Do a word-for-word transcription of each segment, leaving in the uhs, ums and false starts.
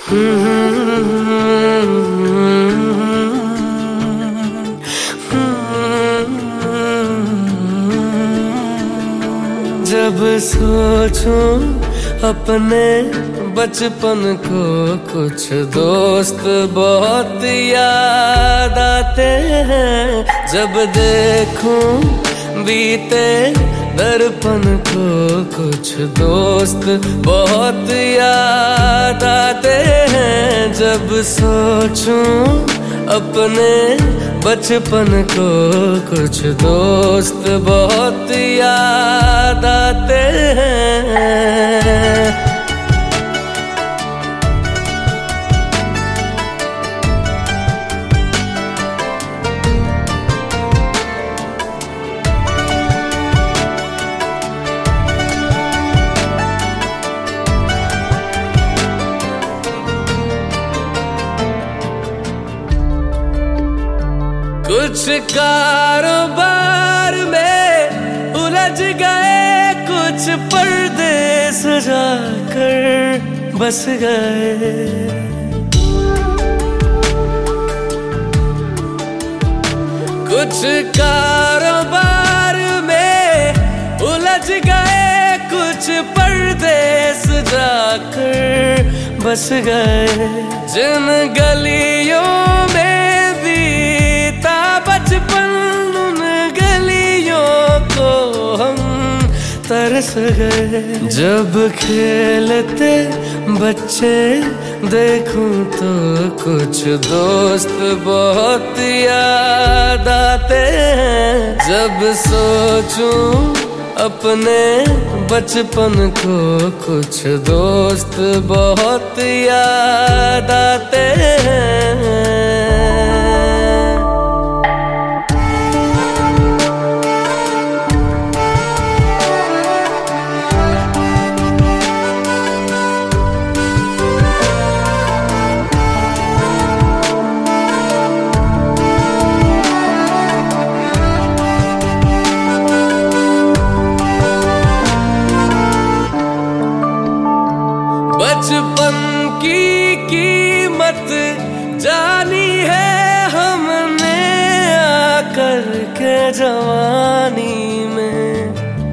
जब सोचूं अपने बचपन को, कुछ दोस्त बहुत याद आते हैं। जब देखूं बीते दर्पण को, कुछ दोस्त बहुत याद आते हैं। जब सोचूं अपने बचपन को, कुछ दोस्त बहुत याद आते हैं। कुछ कारोबार में उलझ गए, कुछ पर्दे सजा कर बस गए। कुछ कारोबार में उलझ गए, कुछ पर्दे सजा कर बस गए। जिन गलियों में बचपन, उन गलियों को हम तरस गए। जब खेलते बच्चे देखूं तो, कुछ दोस्त बहुत याद आते हैं। जब सोचूं अपने बचपन को, कुछ दोस्त बहुत याद आते हैं। बचपन की कीमत जानी है हमने आकर के जवानी में।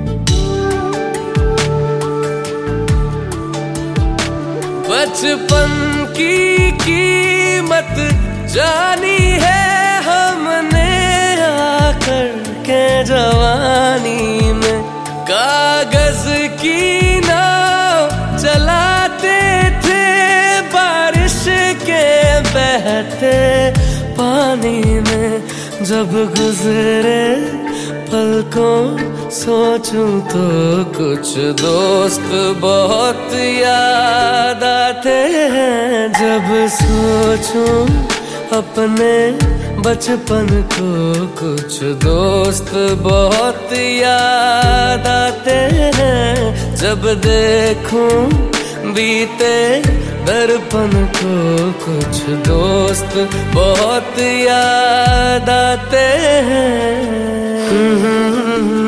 बचपन की कीमत जानी है हमने आकर के जवानी में। कागज की नाव चलाते थे बारिश के बहते पानी में। जब गुजरे पलकों सोचूं तो, कुछ दोस्त बहुत याद आते हैं। जब सोचूं अपने बचपन को, कुछ दोस्त बहुत याद आते हैं। जब देखूं बीते दर्पण को, कुछ दोस्त बहुत याद आते हैं।